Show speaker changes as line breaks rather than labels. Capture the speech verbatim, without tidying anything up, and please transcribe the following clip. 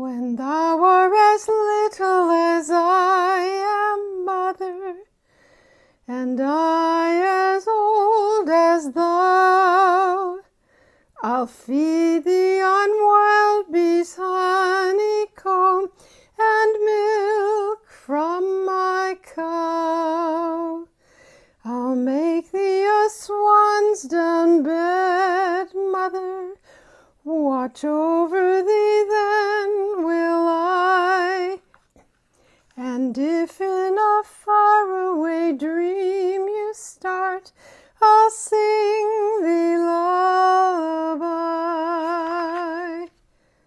When thou art as little as I am, mother, and I as old as thou, I'll feed thee on wild bees' honeycomb and milk from my cow. I'll make thee a swan's down bed, mother, watch over thee then will I. And if in a faraway dream you start, I'll sing thee lullaby.